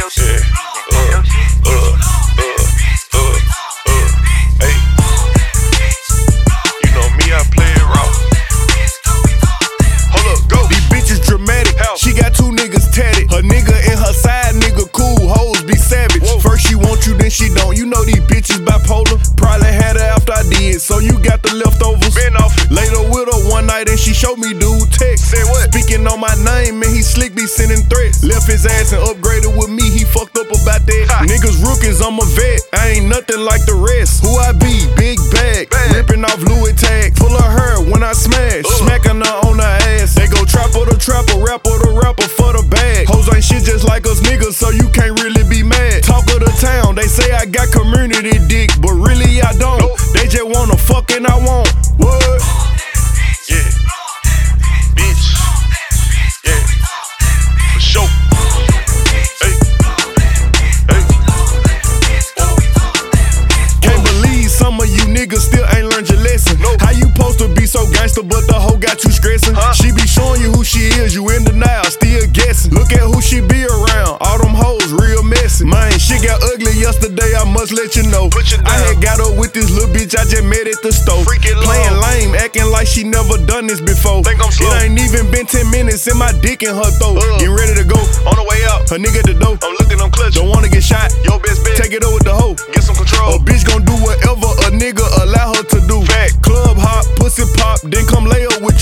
Hey, you know me, I play it raw. Hold up, go. These bitches dramatic. How? She got two niggas tatted. Her nigga and her side nigga cool. Hoes be savage. Whoa. First she want you, then she don't. You know these bitches bipolar. Probably had her after I did, so you got the leftovers. Been off. Later with her one night and she showed me dude text. Say what? Speaking on my name and he slick be sending threats. Left his ass and upgraded with me. He fucked up about that. Ha. Niggas rookies, I'm a vet. I ain't nothing like the rest. Who I be? Big bag. Ripping off Louis tag. Full of her when I smash. Smacking her on her ass. They go trapper to trapper, rapper to rapper for the bag. Hoes ain't shit just like us niggas, so you can't really be mad. Talk of the town, they say I got community dick, but really I don't. Nope. They just wanna fuck and I won't. What? Yeah, bitch. Yeah, for sure. Hey, hey. Can't believe some of you niggas still ain't learned your lesson. Nope. How you supposed to be so gangster, but the hoe got you stressing? Huh? She be showing you who she is, you in denial, still guessing. Look at who she be around, all them hoes real messy. Man, shit got ugly yesterday, I must let you know. Put you down. I had got up with this little bitch I just met at the store. Freaking Playing love. lame, acting like she never done this before. Think I'm slow. It ain't even been 10 minutes in my dick in her throat. Getting ready to go, On the way out, her nigga at the door. I'm looking, I'm clutching. Don't wanna get shot, Your best bet, take it up with the hoe. get some A control. bitch gon' do whatever a nigga allow her to do. Fact. Club hop, pussy pop, then come lay up with